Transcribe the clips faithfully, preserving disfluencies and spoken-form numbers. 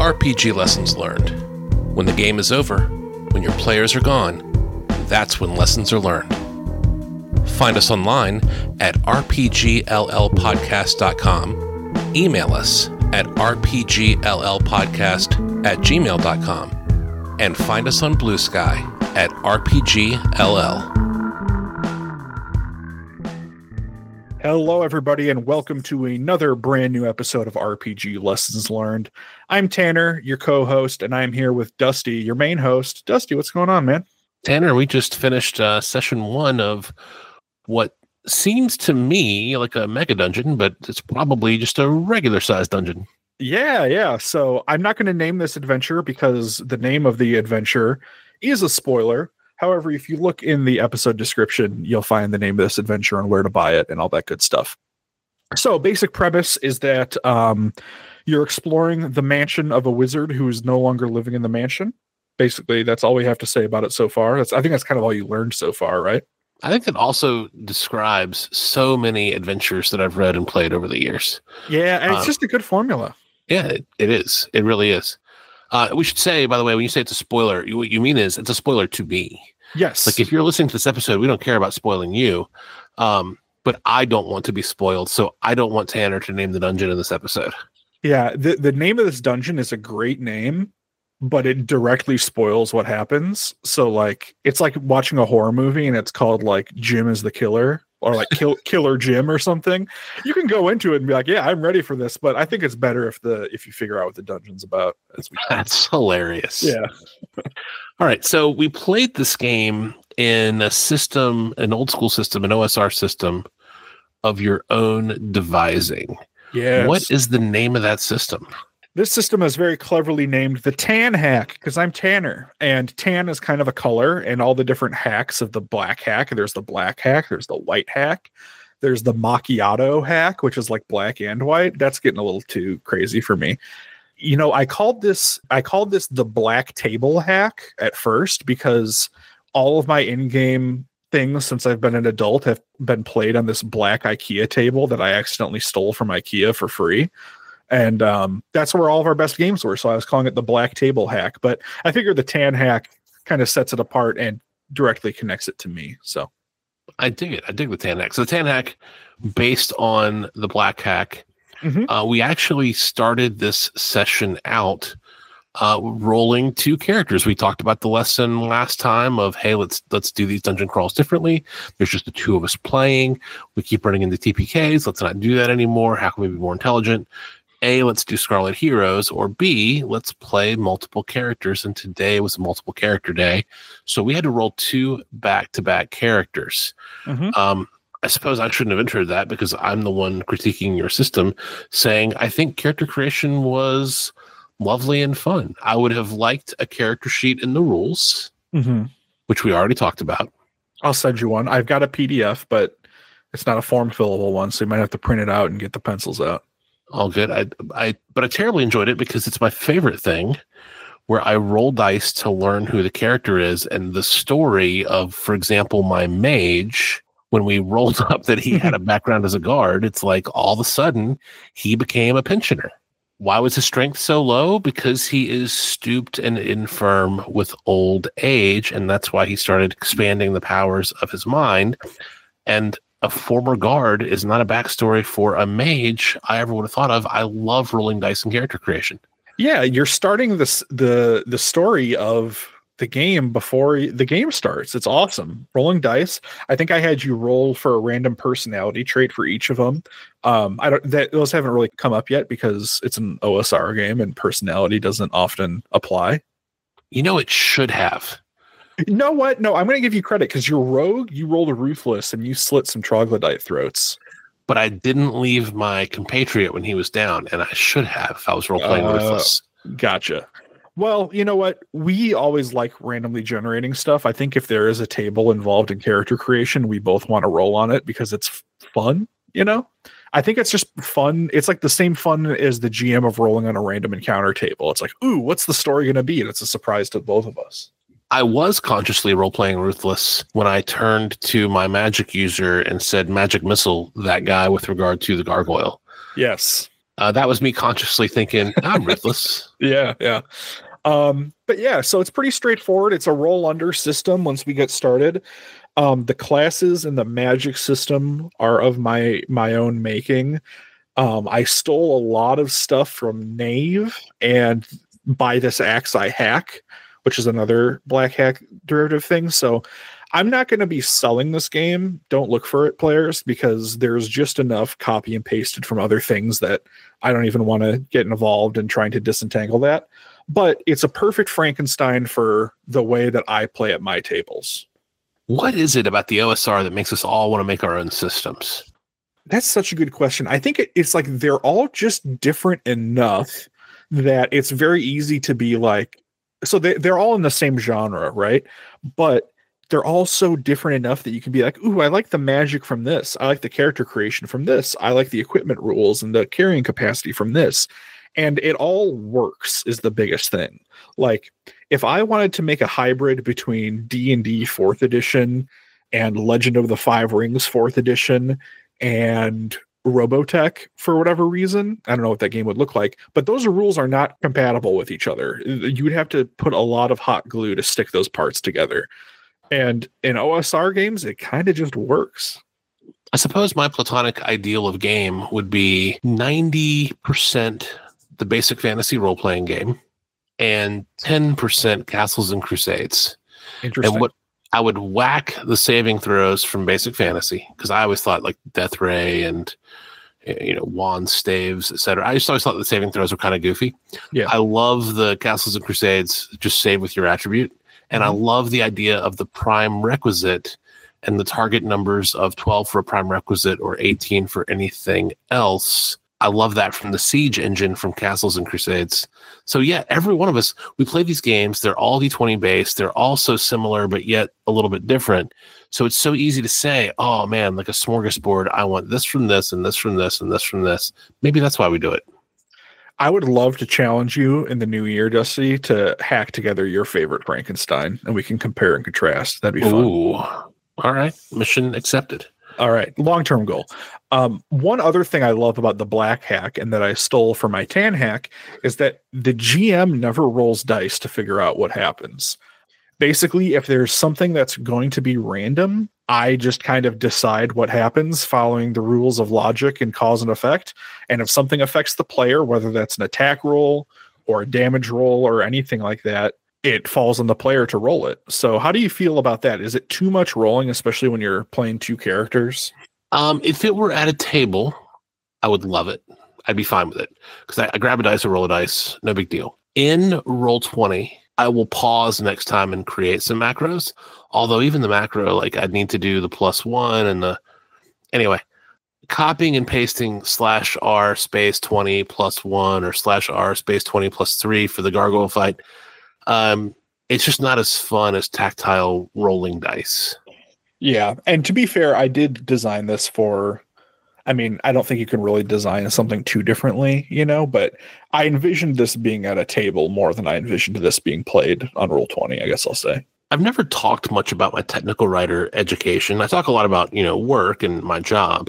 R P G Lessons Learned. When the game is over, when your players are gone, that's when lessons are learned. Find us online at r p g l l podcast dot com, email us at r p g l l podcast at gmail dot com, and find us on Blue Sky at R P G L L. Hello, everybody, and welcome to another brand new episode of R P G Lessons Learned. I'm Tanner, your co-host, and I'm here with Dusty, your main host. Dusty, what's going on, man? Tanner, we just finished uh, session one of what seems to me like a mega dungeon, but it's probably just a regular-sized dungeon. Yeah, yeah. So I'm not going to name this adventure because the name of the adventure is a spoiler. However, if you look in the episode description, you'll find the name of this adventure and where to buy it and all that good stuff. So basic premise is that um, you're exploring the mansion of a wizard who is no longer living in the mansion. Basically, that's all we have to say about it so far. That's, I think that's kind of all you learned so far, right? I think it also describes so many adventures that I've read and played over the years. Yeah, and it's um, just a good formula. Yeah, it, it is. It really is. Uh, we should say, by the way, when you say it's a spoiler, you, what you mean is it's a spoiler to me. Yes. Like if you're listening to this episode, we don't care about spoiling you, um, but I don't want to be spoiled, so I don't want Tanner to name the dungeon in this episode. Yeah, the, the name of this dungeon is a great name, but it directly spoils what happens. So like it's like watching a horror movie and it's called like Jim is the Killer or like Kill, Killer Jim or something. You can go into it and be like, yeah, I'm ready for this, but I think it's better if the if you figure out what the dungeon's about. As we That's hilarious. Yeah. All right, so we played this game in a system, an old school system, an O S R system of your own devising. Yeah. What is the name of that system? This system is very cleverly named the Tan Hack because I'm Tanner, and tan is kind of a color, and all the different hacks of the black hack. There's the black hack, there's the white hack, there's the macchiato hack, which is like black and white. That's getting a little too crazy for me. You know, I called this I called this the black table hack at first because all of my in-game things since I've been an adult have been played on this black IKEA table that I accidentally stole from IKEA for free. And um, that's where all of our best games were. So I was calling it the black table hack. But I figured the tan hack kind of sets it apart and directly connects it to me. So I dig it. I dig the tan hack. So the tan hack, based on the black hack, mm-hmm. uh, we actually started this session out uh, rolling two characters. We talked about the lesson last time of, hey, let's let's do these dungeon crawls differently. There's just the two of us playing. We keep running into T P Ks. Let's not do that anymore. How can we be more intelligent? A, let's do Scarlet Heroes, or B, let's play multiple characters. And today was a multiple character day. So we had to roll two back-to-back characters. Mm-hmm. Um, I suppose I shouldn't have entered that because I'm the one critiquing your system, saying I think character creation was lovely and fun. I would have liked a character sheet in the rules, mm-hmm. which we already talked about. I'll send you one. I've got a P D F, but it's not a form fillable one, so you might have to print it out and get the pencils out. All good. I, I, but I terribly enjoyed it because it's my favorite thing where I roll dice to learn who the character is and the story of, for example, my mage. When we rolled up that he had a background as a guard, it's like all of a sudden he became a pensioner. Why was his strength so low? Because he is stooped and infirm with old age, and that's why he started expanding the powers of his mind. And a former guard is not a backstory for a mage I ever would have thought of. I love rolling dice and character creation. Yeah, you're starting this the the story of the game before the game starts. It's awesome. Rolling dice. I think I had you roll for a random personality trait for each of them. Um, I don't. That, those haven't really come up yet because it's an O S R game and personality doesn't often apply. You know, it should have. You know what? No, I'm going to give you credit because you're rogue. You rolled a ruthless and you slit some troglodyte throats. But I didn't leave my compatriot when he was down, and I should have. I was role playing uh, ruthless. Gotcha. Well, you know what? We always like randomly generating stuff. I think if there is a table involved in character creation, we both want to roll on it because it's fun. You know, I think it's just fun. It's like the same fun as the G M of rolling on a random encounter table. It's like, ooh, what's the story going to be? And it's a surprise to both of us. I was consciously role-playing Ruthless when I turned to my magic user and said magic missile that guy with regard to the gargoyle. Yes. Uh, that was me consciously thinking, I'm ruthless. Yeah, yeah. Um, but yeah, so it's pretty straightforward. It's a roll under system once we get started. Um, the classes and the magic system are of my my own making. Um, I stole a lot of stuff from Knave, and by this axe I hack, which is another black hack derivative thing. So I'm not going to be selling this game. Don't look for it, players, because there's just enough copy and pasted from other things that I don't even want to get involved in trying to disentangle that. But it's a perfect Frankenstein for the way that I play at my tables. What is it about the O S R that makes us all want to make our own systems? That's such a good question. I think it, it's like they're all just different enough that it's very easy to be like, so they, they're all in the same genre, right? But they're all so different enough that you can be like, ooh, I like the magic from this. I like the character creation from this. I like the equipment rules and the carrying capacity from this. And it all works is the biggest thing. Like, if I wanted to make a hybrid between D and D fourth edition and Legend of the Five Rings fourth edition and Robotech for whatever reason, I don't know what that game would look like, but those rules are not compatible with each other. You'd have to put a lot of hot glue to stick those parts together. And in O S R games, it kind of just works. I suppose my platonic ideal of game would be ninety percent the basic fantasy role-playing game and ten percent Castles and Crusades. Interesting. And what I would whack the saving throws from basic fantasy, because I always thought like Death Ray and, you know, wand staves, et cetera. I just always thought the saving throws were kind of goofy. Yeah. I love the Castles and Crusades, just save with your attribute. And mm-hmm. I love the idea of the prime requisite and the target numbers of twelve for a prime requisite or eighteen for anything else. I love that from the Siege engine from Castles and Crusades. So yeah, every one of us, we play these games. They're all D twenty based. They're all so similar, but yet a little bit different. So it's so easy to say, oh man, like a smorgasbord, I want this from this and this from this and this from this. Maybe that's why we do it. I would love to challenge you in the new year, Dusty, to hack together your favorite Frankenstein, and we can compare and contrast. That'd be fun. Ooh. All right. Mission accepted. All right. Long-term goal. Um, one other thing I love about the black hack and that I stole from my tan hack is that the G M never rolls dice to figure out what happens. Basically, if there's something that's going to be random, I just kind of decide what happens following the rules of logic and cause and effect. And if something affects the player, whether that's an attack roll or a damage roll or anything like that, it falls on the player to roll it. So how do you feel about that? Is it too much rolling, especially when you're playing two characters? Um, if it were at a table, I would love it. I'd be fine with it. Because I, I grab a dice or roll a dice. No big deal. In Roll twenty, I will pause next time and create some macros. Although even the macro, like I'd need to do the plus one and the... Anyway, copying and pasting slash R space twenty plus one or slash R space twenty plus three for the gargoyle fight. Um, it's just not as fun as tactile rolling dice. Yeah. And to be fair, I did design this for... I mean, I don't think you can really design something too differently, you know, but I envisioned this being at a table more than I envisioned this being played on Roll twenty, I guess I'll say. I've never talked much about my technical writer education. I talk a lot about, you know, work and my job,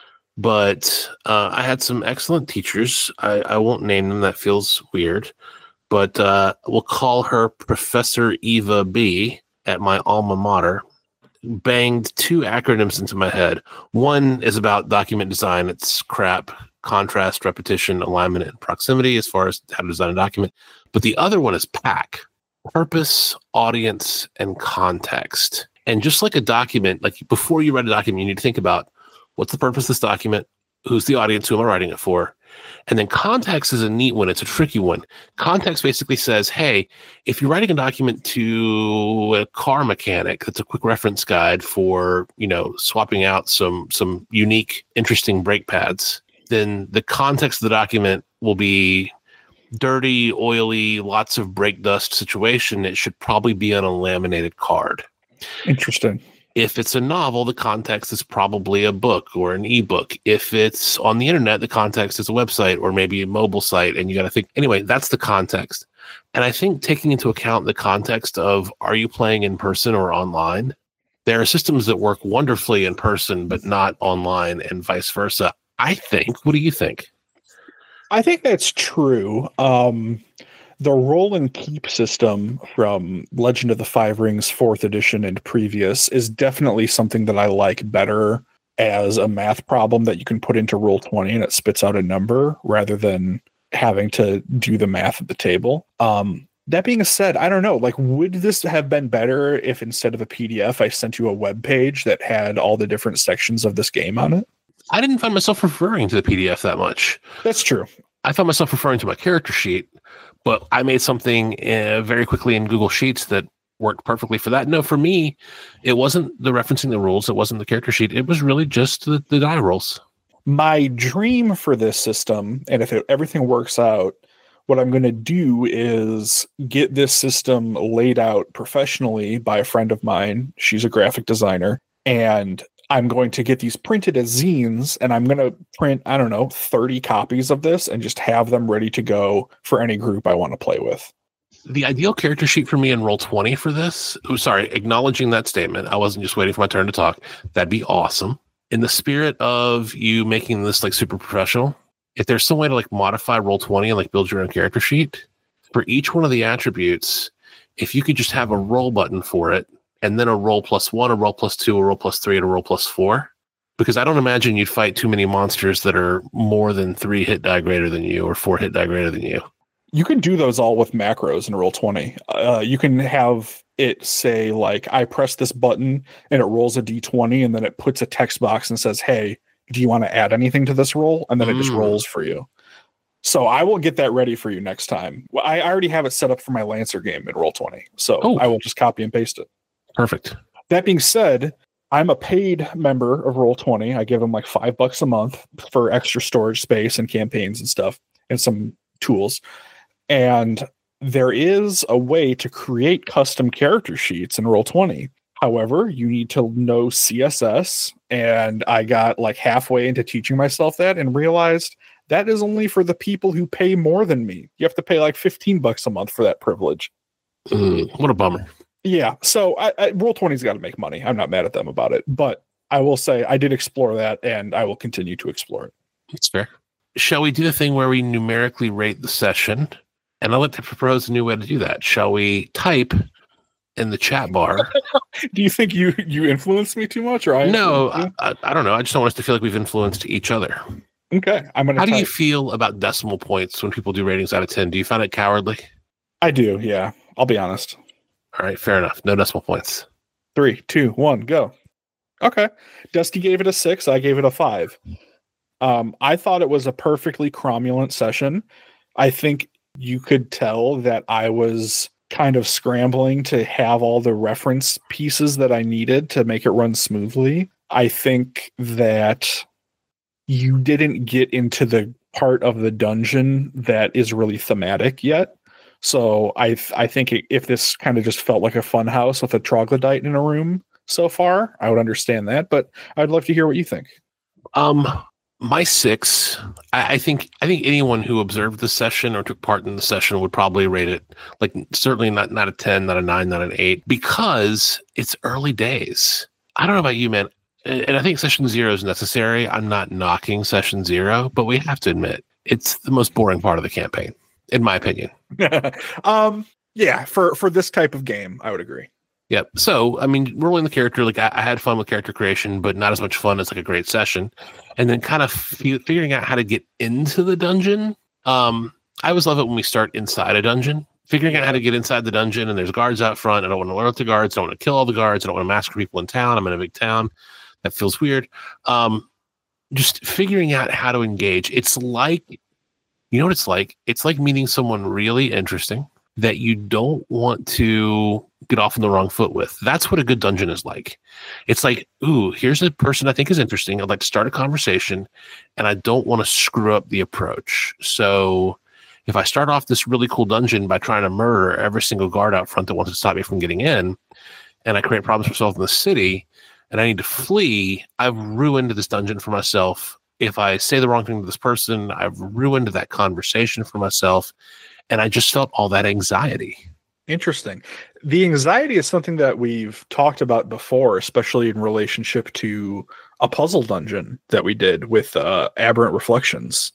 but uh, I had some excellent teachers. I, I won't name them. That feels weird, but uh, we'll call her Professor Eva B at my alma mater. Banged two acronyms into my head. One is about document design. It's crap, contrast, repetition, alignment, and proximity as far as how to design a document. But the other one is PAC, purpose, audience, and context. And just like a document, like before you write a document, you need to think about what's the purpose of this document, who's the audience, who am I writing it for? And then context is a neat one. It's a tricky one. Context basically says, hey, if you're writing a document to a car mechanic, that's a quick reference guide for, you know, swapping out some some unique, interesting brake pads, then the context of the document will be dirty, oily, lots of brake dust situation. It should probably be on a laminated card. Interesting. If it's a novel, the context is probably a book or an ebook. If it's on the internet, the context is a website or maybe a mobile site. And you got to think, anyway, that's the context. And I think taking into account the context of, are you playing in person or online? There are systems that work wonderfully in person, but not online and vice versa. I think, what do you think? I think that's true. Um, the roll and keep system from Legend of the Five Rings fourth edition and previous is definitely something that I like better as a math problem that you can put into Roll twenty and it spits out a number rather than having to do the math at the table. Um, that being said, I don't know, like, would this have been better if instead of a P D F, I sent you a web page that had all the different sections of this game on it? I didn't find myself referring to the P D F that much. That's true. I found myself referring to my character sheet, but I made something uh, very quickly in Google Sheets that worked perfectly for that. No, for me, it wasn't the referencing the rules. It wasn't the character sheet. It was really just the, the die rolls. My dream for this system, and if it, everything works out, what I'm going to do is get this system laid out professionally by a friend of mine. She's a graphic designer, and I'm going to get these printed as zines, and I'm going to print, I don't know, thirty copies of this and just have them ready to go for any group I want to play with. The ideal character sheet for me in Roll twenty for this, oh, sorry, acknowledging that statement, I wasn't just waiting for my turn to talk. That'd be awesome. In the spirit of you making this like super professional, if there's some way to like modify Roll twenty and like build your own character sheet, for each one of the attributes, if you could just have a roll button for it, and then a roll plus one, a roll plus two, a roll plus three, and a roll plus four. Because I don't imagine you'd fight too many monsters that are more than three hit die greater than you or four hit die greater than you. You can do those all with macros in Roll twenty. Uh, you can have it say, like, I press this button and it rolls a d twenty, and then it puts a text box and says, hey, do you want to add anything to this roll? And then mm. it just rolls for you. So I will get that ready for you next time. I already have it set up for my Lancer game in Roll twenty. So oh. I will just copy and paste it. Perfect. That being said, I'm a paid member of Roll twenty. I give them like five bucks a month for extra storage space and campaigns and stuff and some tools. And there is a way to create custom character sheets in Roll twenty. However, you need to know C S S. And I got like halfway into teaching myself that and realized that is only for the people who pay more than me. You have to pay like fifteen bucks a month for that privilege. Mm, what a bummer. Yeah, so I, I, Roll twenty's got to make money. I'm not mad at them about it, but I will say I did explore that, and I will continue to explore it. That's fair. Shall we do the thing where we numerically rate the session? And I'd like to propose a new way to do that. Shall we type in the chat bar? Do you think you you influenced me too much, or I? No, I, I, I don't know. I just don't want us to feel like we've influenced each other. Okay, I'm gonna. How type. do you feel about decimal points when people do ratings out of ten? Do you find it cowardly? I do. Yeah, I'll be honest. All right, fair enough. No decimal points. Three, two, one, go. Okay. Dusty gave it a six. I gave it a five. Um, I thought it was a perfectly cromulent session. I think you could tell that I was kind of scrambling to have all the reference pieces that I needed to make it run smoothly. I think that you didn't get into the part of the dungeon that is really thematic yet. So I th- I think it, if this kind of just felt like a fun house with a troglodyte in a room so far, I would understand that. But I'd love to hear what you think. Um, my six, I, I think I think anyone who observed the session or took part in the session would probably rate it like certainly not not a ten, not a nine, not an eight, because it's early days. I don't know about you, man, and, and I think session zero is necessary. I'm not knocking session zero, but we have to admit it's the most boring part of the campaign, in my opinion. um, yeah, for, for this type of game, I would agree. Yep. So, I mean, rolling the character, like I, I had fun with character creation, but not as much fun as like a great session. And then kind of f- figuring out how to get into the dungeon. Um, I always love it when we start inside a dungeon, figuring out how to get inside the dungeon, and there's guards out front. I don't want to alert the guards. I don't want to kill all the guards. I don't want to massacre people in town. I'm in a big town. That feels weird. Um, just figuring out how to engage. It's like, you know what it's like? It's like meeting someone really interesting that you don't want to get off on the wrong foot with. That's what a good dungeon is like. It's like, ooh, here's a person I think is interesting. I'd like to start a conversation, and I don't want to screw up the approach. So if I start off this really cool dungeon by trying to murder every single guard out front that wants to stop me from getting in, and I create problems for myself in the city, and I need to flee, I've ruined this dungeon for myself. If I say the wrong thing to this person, I've ruined that conversation for myself. And I just felt all that anxiety. Interesting. The anxiety is something that we've talked about before, especially in relationship to a puzzle dungeon that we did with uh, Aberrant Reflections.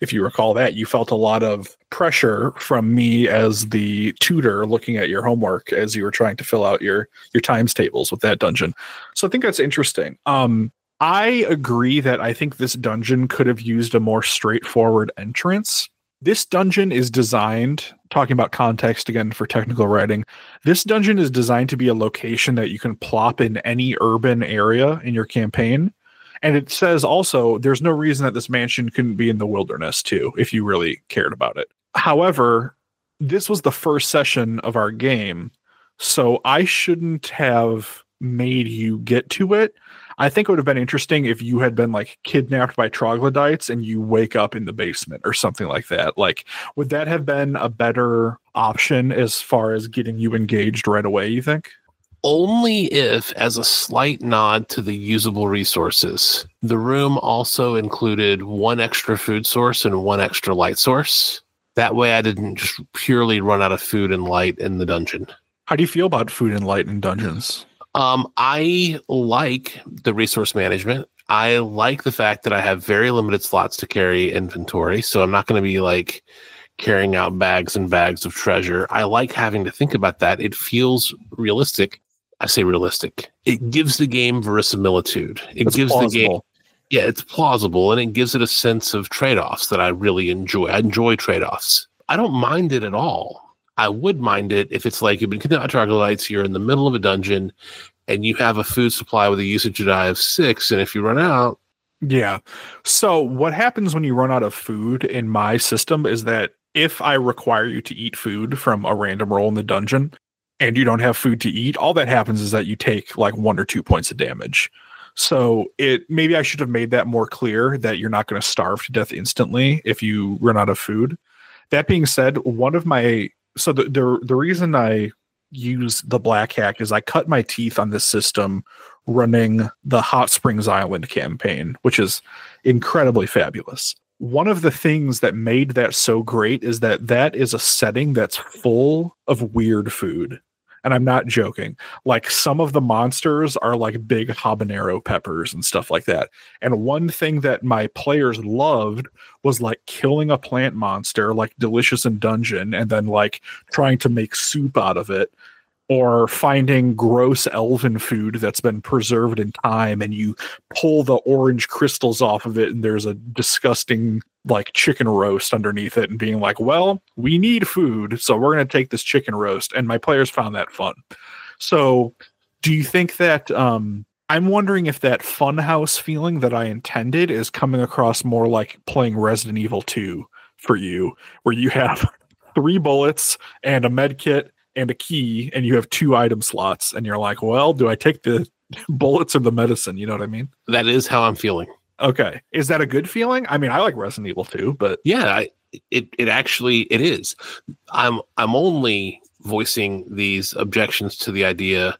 if you recall that, you felt a lot of pressure from me as the tutor looking at your homework as you were trying to fill out your your times tables with that dungeon. So I think that's interesting. Um, I agree that I think this dungeon could have used a more straightforward entrance. This dungeon is designed, talking about context again for technical writing, this dungeon is designed to be a location that you can plop in any urban area in your campaign. And it says also, there's no reason that this mansion couldn't be in the wilderness too, if you really cared about it. However, this was the first session of our game, so I shouldn't have made you get to it. I think it would have been interesting if you had been like kidnapped by troglodytes and you wake up in the basement or something like that. Like, would that have been a better option as far as getting you engaged right away, you think? Only if, as a slight nod to the usable resources, the room also included one extra food source and one extra light source. That way I didn't just purely run out of food and light in the dungeon. How do you feel about food and light in dungeons? Um, I like the resource management. I like the fact that I have very limited slots to carry inventory, so I'm not going to be like carrying out bags and bags of treasure. I like having to think about that. It feels realistic. I say realistic. It gives the game verisimilitude. It it's gives plausible. the game, yeah, it's plausible, and it gives it a sense of trade-offs that I really enjoy. I enjoy trade-offs. I don't mind it at all. I would mind it if it's like you've been kidnapped by troglodytes, you're in the middle of a dungeon, and you have a food supply with a usage die of six, and if you run out... Yeah. So what happens when you run out of food in my system is that if I require you to eat food from a random roll in the dungeon, and you don't have food to eat, all that happens is that you take like one or two points of damage. So it maybe I should have made that more clear that you're not going to starve to death instantly if you run out of food. That being said, one of my... So the, the the reason I use the Black Hack is I cut my teeth on this system running the Hot Springs Island campaign, which is incredibly fabulous. One of the things that made that so great is that that is a setting that's full of weird food. And I'm not joking. Like, some of the monsters are like big habanero peppers and stuff like that. And one thing that my players loved was like killing a plant monster like Delicious in Dungeon and then like trying to make soup out of it, or finding gross elven food that's been preserved in time and you pull the orange crystals off of it and there's a disgusting like chicken roast underneath it and being like, well, we need food, so we're going to take this chicken roast. And my players found that fun. So do you think that, um, I'm wondering if that funhouse feeling that I intended is coming across more like playing Resident Evil two for you, where you have three bullets and a med kit and a key, and you have two item slots, and you're like, well, do I take the bullets or the medicine? You know what I mean? That is how I'm feeling. Okay. Is that a good feeling? I mean, I like Resident Evil two, but yeah, I, it it actually it is. I'm I'm only voicing these objections to the idea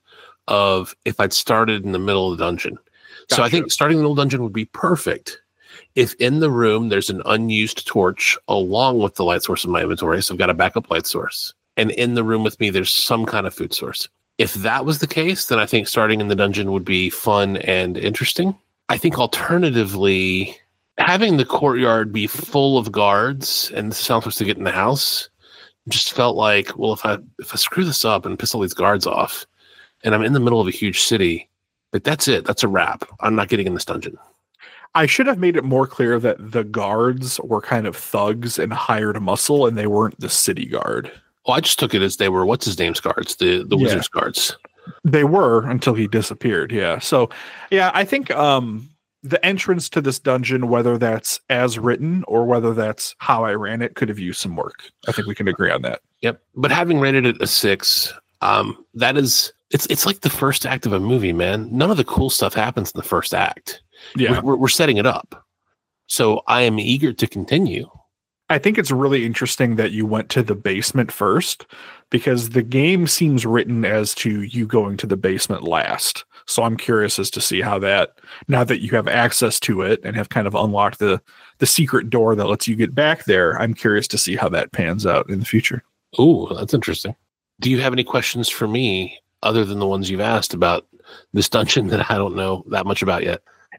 of if I'd started in the middle of the dungeon. Gotcha. So I think starting in the middle of the dungeon would be perfect if in the room there's an unused torch along with the light source in my inventory. So I've got a backup light source. And in the room with me, there's some kind of food source. If that was the case, then I think starting in the dungeon would be fun and interesting. I think alternatively, having the courtyard be full of guards, and this is how I'm supposed to get in the house, just felt like, well, if I if I screw this up and piss all these guards off, and I'm in the middle of a huge city, but that's it. That's a wrap. I'm not getting in this dungeon. I should have made it more clear that the guards were kind of thugs and hired muscle, and they weren't the city guard. Well, I just took it as they were what's his name's guards, the the yeah. wizard's guards. They were until he disappeared. Yeah. So, yeah, I think um, the entrance to this dungeon, whether that's as written or whether that's how I ran it, could have used some work. I think we can agree on that. Yep. But having rated it a six, um, that is it's it's like the first act of a movie, man. None of the cool stuff happens in the first act. Yeah, we're, we're setting it up. So I am eager to continue. I think it's really interesting that you went to the basement first, because the game seems written as to you going to the basement last. So I'm curious as to see how that, now that you have access to it and have kind of unlocked the, the secret door that lets you get back there, I'm curious to see how that pans out in the future. Oh, that's interesting. Do you have any questions for me other than the ones you've asked about this dungeon that I don't know that much about yet?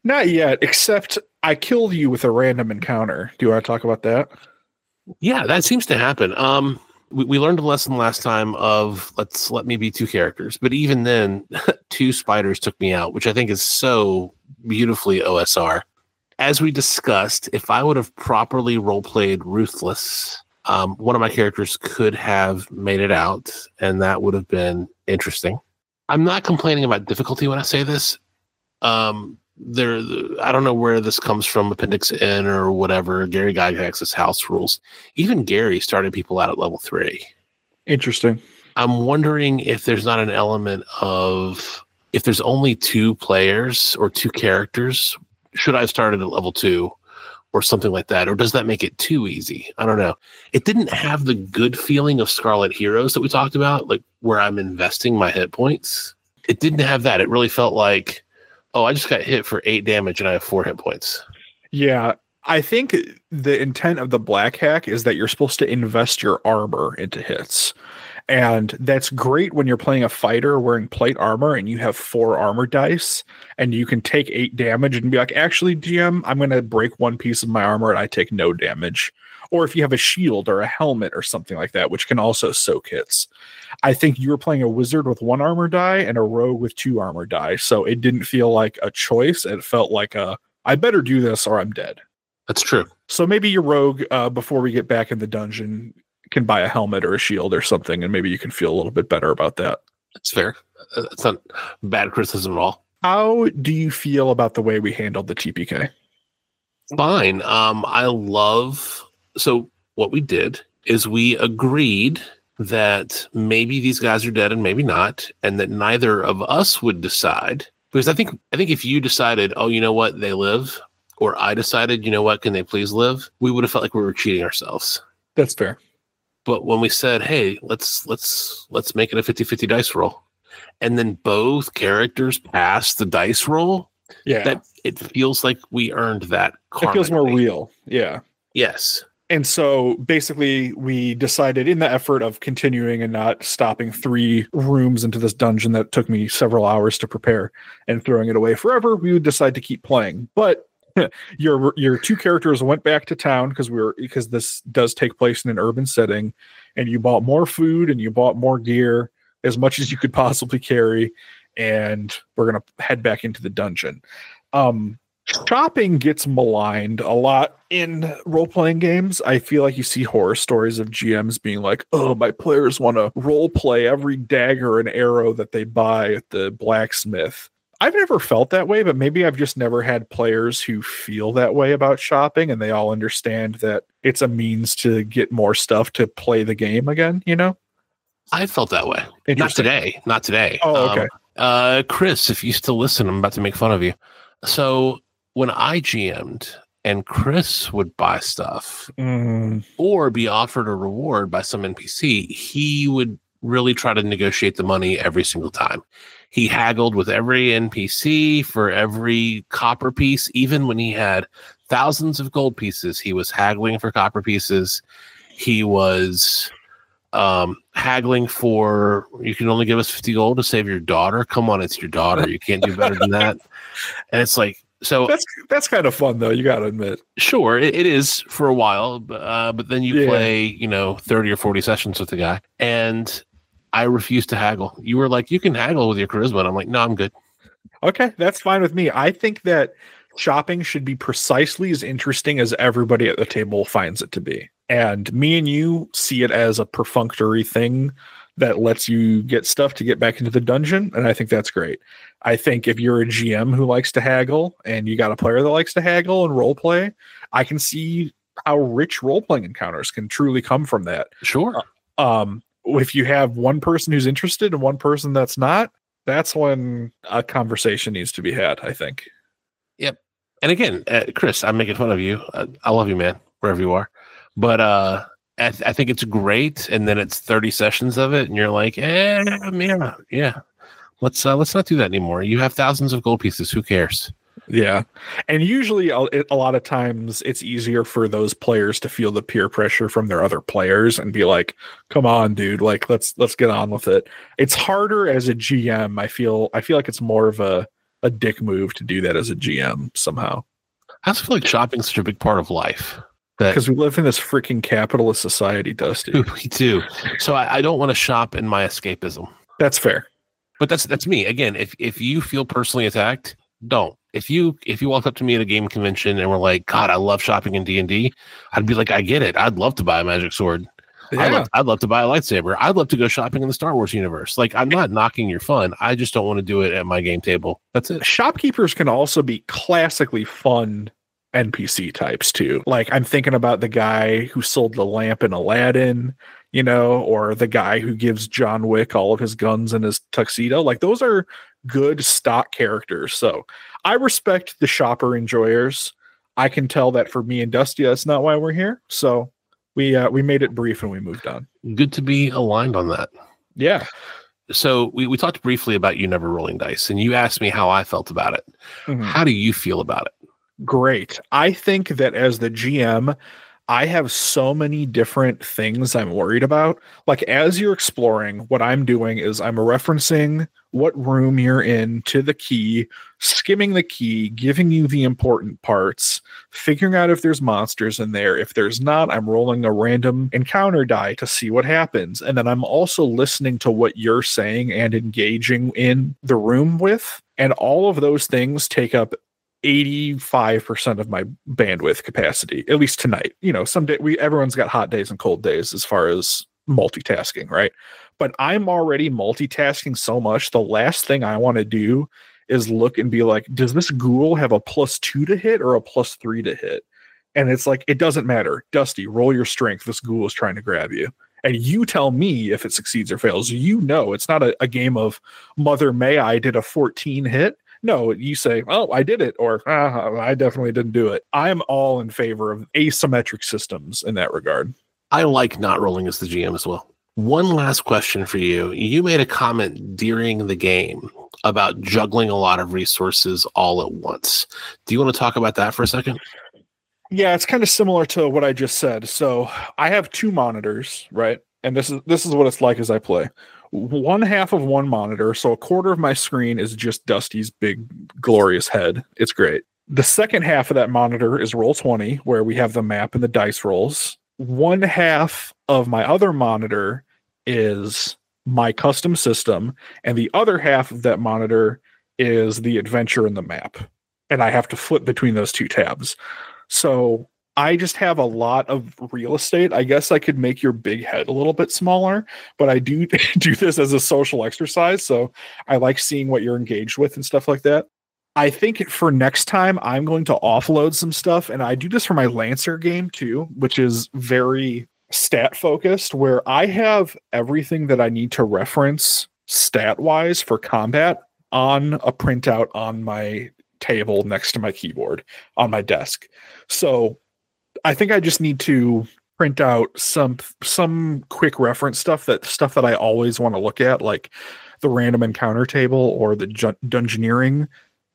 Not yet, except I killed you with a random encounter. Do you want to talk about that? Yeah, that seems to happen. Um, we, we learned a lesson last time of let's let me be two characters, but even then, two spiders took me out, which I think is so beautifully O S R. As we discussed, if I would have properly role played Ruthless, um, one of my characters could have made it out, and that would have been interesting. I'm not complaining about difficulty when I say this. Um, there, I don't know where this comes from, Appendix N or whatever. Gary Gygax's house rules. Even Gary started people out at level three. Interesting. I'm wondering if there's not an element of if there's only two players or two characters, should I have started at level two or something like that? Or does that make it too easy? I don't know. It didn't have the good feeling of Scarlet Heroes that we talked about, like where I'm investing my hit points. It didn't have that. It really felt like, oh, I just got hit for eight damage and I have four hit points. Yeah, I think the intent of the Black Hack is that you're supposed to invest your armor into hits. And that's great when you're playing a fighter wearing plate armor and you have four armor dice and you can take eight damage and be like, actually, G M, I'm going to break one piece of my armor and I take no damage. Or if you have a shield or a helmet or something like that, which can also soak hits. I think you were playing a wizard with one armor die and a rogue with two armor die. So it didn't feel like a choice. It felt like a, I better do this or I'm dead. That's true. So maybe your rogue, uh, before we get back in the dungeon, can buy a helmet or a shield or something, and maybe you can feel a little bit better about that. That's fair. That's not bad criticism at all. How do you feel about the way we handled the T P K? Fine. Um, I love... So what we did is we agreed that maybe these guys are dead and maybe not, and that neither of us would decide. Because I think I think if you decided, oh, you know what, they live, or I decided, you know what, can they please live, we would have felt like we were cheating ourselves. That's fair. But when we said, hey, let's let's let's make it a fifty-fifty dice roll, and then both characters pass the dice roll, yeah, that it feels like we earned that. It feels more real. Yeah. Yes. And so basically we decided, in the effort of continuing and not stopping three rooms into this dungeon that took me several hours to prepare and throwing it away forever, we would decide to keep playing. But your your two characters went back to town because we were because this does take place in an urban setting, and you bought more food and you bought more gear, as much as you could possibly carry, and we're gonna head back into the dungeon. Um, shopping gets maligned a lot in role-playing games. I feel like you see horror stories of G Ms being like, oh, my players want to role play every dagger and arrow that they buy at the blacksmith. I've never felt that way, but maybe I've just never had players who feel that way about shopping, and they all understand that it's a means to get more stuff to play the game again, you know? I felt that way. Not today. Not today. Oh, okay. Um, uh, Chris, if you still listen, I'm about to make fun of you. So when I G M'd and Chris would buy stuff mm. or be offered a reward by some N P C, he would really try to negotiate the money every single time. He haggled with every N P C for every copper piece. Even when he had thousands of gold pieces, he was haggling for copper pieces. He was um, haggling for, you can only give us fifty gold to save your daughter. Come on, it's your daughter. You can't do better than that. And it's like, so that's that's kind of fun, though. You got to admit. Sure, it, it is for a while, uh, but then you yeah. play, you know, thirty or forty sessions with the guy, and I refuse to haggle. You were like, you can haggle with your charisma. And I'm like, no, I'm good. Okay, that's fine with me. I think that shopping should be precisely as interesting as everybody at the table finds it to be. And me and you see it as a perfunctory thing that lets you get stuff to get back into the dungeon. And I think that's great. I think if you're a G M who likes to haggle and you got a player that likes to haggle and role play, I can see how rich role-playing encounters can truly come from that. Sure. Um, if you have one person who's interested and one person that's not, that's when a conversation needs to be had, I think. Yep. And again, uh, Chris, I'm making fun of you. Uh, I love you, man, wherever you are. But uh, I, th- I think it's great. And then it's thirty sessions of it, and you're like, eh, man, yeah. Let's uh, let's not do that anymore. You have thousands of gold pieces. Who cares? Yeah. And usually a, a lot of times it's easier for those players to feel the peer pressure from their other players and be like, come on, dude, like let's let's get on with it. It's harder as a G M. I feel I feel like it's more of a a dick move to do that as a G M somehow. I also feel like shopping's such a big part of life. Because we live in this freaking capitalist society, Dusty. We do. So I, I don't want to shop in my escapism. That's fair. But that's that's me. Again, if if you feel personally attacked, don't. If you if you walked up to me at a game convention and were like, God, I love shopping in D and D, I'd be like, I get it. I'd love to buy a magic sword. Yeah. I'd, love, I'd love to buy a lightsaber. I'd love to go shopping in the Star Wars universe. Like, I'm not knocking your fun. I just don't want to do it at my game table. That's it. Shopkeepers can also be classically fun N P C types too. Like, I'm thinking about the guy who sold the lamp in Aladdin, you know, or the guy who gives John Wick all of his guns and his tuxedo. Like, those are good stock characters. So I respect the shopper enjoyers. I can tell that for me and Dusty, that's not why we're here. So we uh, we made it brief and we moved on. Good to be aligned on that. Yeah. So we, we talked briefly about you never rolling dice, and you asked me how I felt about it. Mm-hmm. How do you feel about it? Great. I think that as the G M, I have so many different things I'm worried about. Like, as you're exploring, what I'm doing is I'm referencing what room you're in to the key, skimming the key, giving you the important parts, figuring out if there's monsters in there. If there's not, I'm rolling a random encounter die to see what happens. And then I'm also listening to what you're saying and engaging in the room with. And all of those things take up eighty-five percent of my bandwidth capacity, at least tonight. You know, someday we everyone's got hot days and cold days as far as multitasking, right? But I'm already multitasking so much. The last thing I want to do is look and be like, does this ghoul have a plus two to hit or a plus three to hit? And it's like, it doesn't matter. Dusty, roll your strength. This ghoul is trying to grab you. And you tell me if it succeeds or fails. You know, it's not a, a game of Mother May I did a fourteen hit. No, you say, oh, I did it, or ah, I definitely didn't do it. I'm all in favor of asymmetric systems in that regard. I like not rolling as the G M as well. One last question for you. You made a comment during the game about juggling a lot of resources all at once. Do you want to talk about that for a second? Yeah, it's kind of similar to what I just said. So I have two monitors, right? And this is this is what it's like as I play. One half of one monitor, so a quarter of my screen is just Dusty's big, glorious head. It's great. The second half of that monitor is Roll twenty, where we have the map and the dice rolls. One half of my other monitor is my custom system, and the other half of that monitor is the adventure and the map. And I have to flip between those two tabs. So I just have a lot of real estate. I guess I could make your big head a little bit smaller, but I do do this as a social exercise. So I like seeing what you're engaged with and stuff like that. I think for next time, I'm going to offload some stuff. And I do this for my Lancer game too, which is very stat focused, where I have everything that I need to reference stat wise for combat on a printout on my table next to my keyboard on my desk. So I think I just need to print out some some quick reference stuff, that stuff that I always want to look at, like the random encounter table or the ju- dungeoneering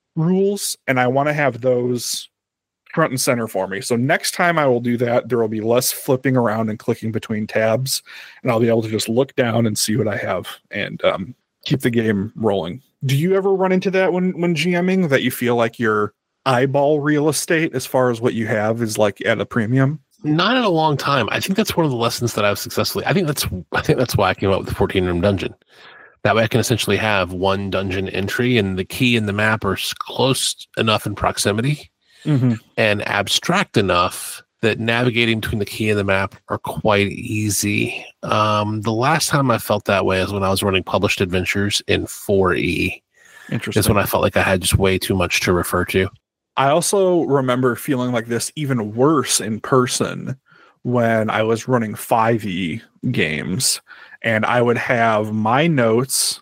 rules, and I want to have those front and center for me. So next time I will do that, there will be less flipping around and clicking between tabs, and I'll be able to just look down and see what I have and um, keep the game rolling. Do you ever run into that when when GMing, that you feel like your eyeball real estate as far as what you have is like at a premium? Not in a long time. I think that's one of the lessons that I've successfully. I think that's. I think that's why I came up with the fourteen room dungeon. That way, I can essentially have one dungeon entry, and the key and the map are close enough in proximity mm-hmm. and abstract enough that navigating between the key and the map are quite easy. Um, the last time I felt that way is when I was running published adventures in four E. Interesting. Is when I felt like I had just way too much to refer to. I also remember feeling like this even worse in person when I was running five E games, and I would have my notes,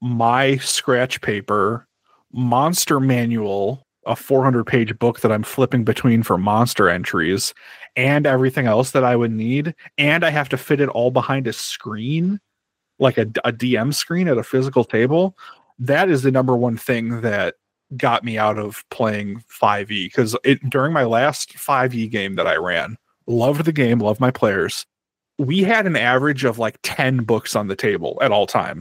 my scratch paper, monster manual, a four hundred page book that I'm flipping between for monster entries, and everything else that I would need. And I have to fit it all behind a screen, like a, a D M screen at a physical table. That is the number one thing that got me out of playing five E, because it during my last five E game that I ran, loved the game, loved my players. We had an average of like ten books on the table at all times.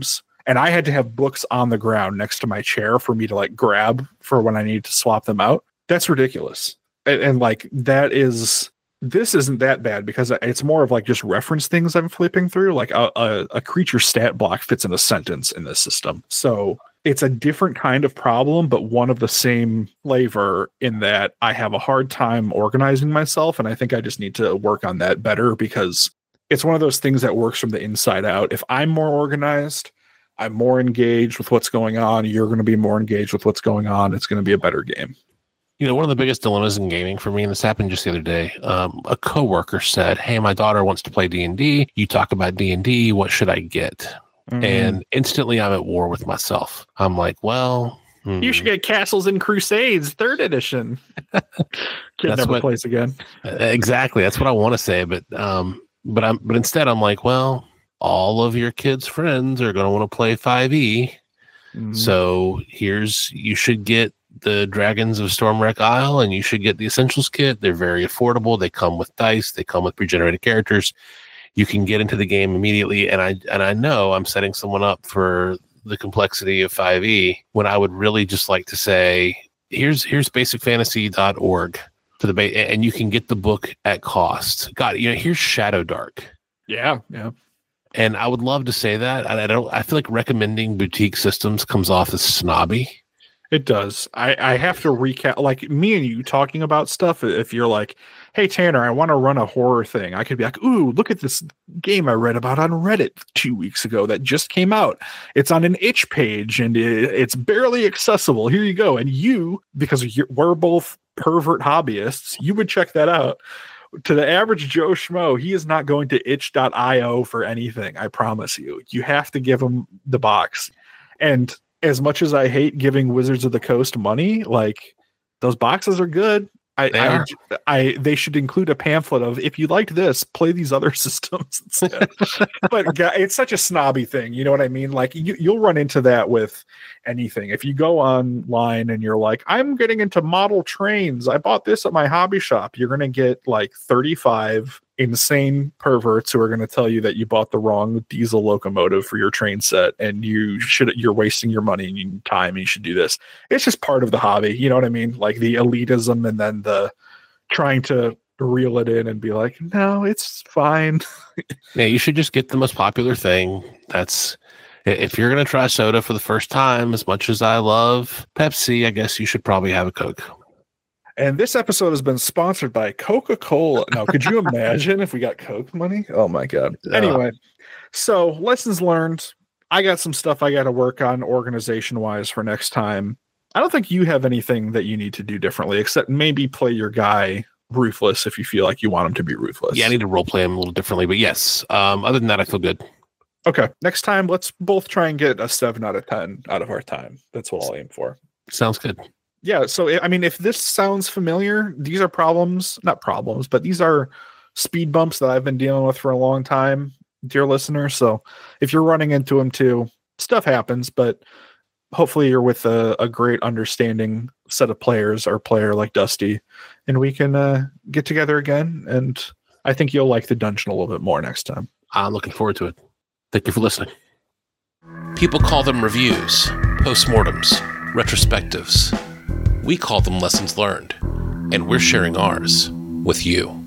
and I had to have books on the ground next to my chair for me to like grab for when I need to swap them out. That's ridiculous. And, and like that is this isn't that bad because it's more of like just reference things I'm flipping through. Like a, a, a creature stat block fits in a sentence in this system. So it's a different kind of problem, but one of the same flavor in that I have a hard time organizing myself. And I think I just need to work on that better because it's one of those things that works from the inside out. If I'm more organized, I'm more engaged with what's going on. You're going to be more engaged with what's going on. It's going to be a better game. You know, one of the biggest dilemmas in gaming for me, and this happened just the other day, um, a coworker said, hey, my daughter wants to play D and D. You talk about D and D. What should I get? Mm-hmm. And instantly I'm at war with myself. I'm like, well, hmm. you should get Castles and Crusades, third edition. Kid That's never what, plays again. Exactly. That's what I want to say. But, um, but I'm, but instead I'm like, well, all of your kids' friends are going to want to play five E. Mm-hmm. So here's, you should get the Dragons of Stormwreck Isle, and you should get the Essentials kit. They're very affordable. They come with dice. They come with pre-generated characters. You can get into the game immediately. And I and I know I'm setting someone up for the complexity of five E when I would really just like to say, here's here's basic fantasy dot org for the ba- and you can get the book at cost. God, you know, here's Shadow Dark. Yeah, yeah. And I would love to say that. I, I don't. I feel like recommending boutique systems comes off as snobby. It does. I, I have to recap, like me and you talking about stuff. If you're like, hey, Tanner, I want to run a horror thing, I could be like, ooh, look at this game I read about on Reddit two weeks ago that just came out. It's on an itch page and it, it's barely accessible. Here you go. And you, because you're, we're both pervert hobbyists, you would check that out. To the average Joe Schmo, he is not going to itch dot io for anything. I promise you. You have to give him the box. And as much as I hate giving Wizards of the Coast money, like those boxes are good. I, they, I, are. I, they should include a pamphlet of, if you liked this, play these other systems instead. But it's such a snobby thing. You know what I mean? Like you, you'll run into that with anything. If you go online and you're like, I'm getting into model trains, I bought this at my hobby shop, you're going to get like thirty-five insane perverts who are going to tell you that you bought the wrong diesel locomotive for your train set and you should, you're wasting your money and your time and you should do this. It's just part of the hobby. You know what I mean? Like the elitism and then the trying to reel it in and be like, no, it's fine. Yeah, you should just get the most popular thing. That's, if you're going to try soda for the first time, as much as I love Pepsi, I guess you should probably have a Coke. And this episode has been sponsored by Coca-Cola. Now, could you imagine if we got Coke money? Oh my God. Uh, anyway, so lessons learned. I got some stuff I got to work on organization wise for next time. I don't think you have anything that you need to do differently, except maybe play your guy ruthless if you feel like you want him to be ruthless. Yeah, I need to role play him a little differently, but yes. Um, other than that, I feel good. Okay. Next time, let's both try and get a seven out of ten out of our time. That's what I'll aim for. Sounds good. Yeah, so I mean, if this sounds familiar, these are problems, not problems, but these are speed bumps that I've been dealing with for a long time, dear listener. So if you're running into them too, stuff happens, but hopefully you're with a, a great understanding set of players or player like Dusty, and we can uh, get together again. And I think you'll like the dungeon a little bit more next time. I'm looking forward to it. Thank you for listening. People call them reviews, postmortems, retrospectives. We call them lessons learned, and we're sharing ours with you.